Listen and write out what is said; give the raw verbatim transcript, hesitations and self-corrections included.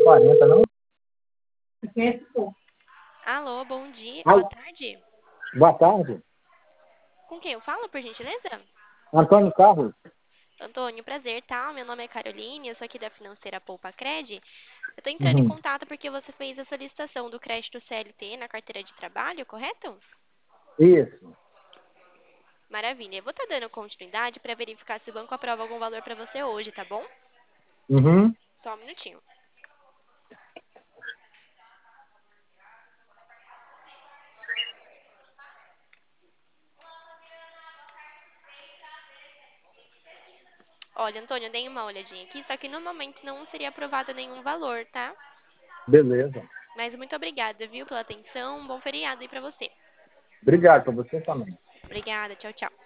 quarenta, não? Alô, bom dia, Ai, boa tarde. boa tarde. Com quem eu falo, por gentileza? Antônio Carlos. Antônio, prazer, tá? Meu nome é Caroline, eu sou aqui da Financeira Poupa Cred. Eu tô entrando em Uhum. contato porque você fez a solicitação do crédito C L T na carteira de trabalho, correto? Isso. Maravilha. Eu vou estar dando continuidade para verificar se o banco aprova algum valor para você hoje, tá bom? Uhum. Só um minutinho. Olha, Antônio, eu dei uma olhadinha aqui, só que no momento não seria aprovado nenhum valor, tá? Beleza. Mas muito obrigada, viu, pela atenção. Um bom feriado aí para você. Obrigado para você também. Obrigada, tchau, tchau.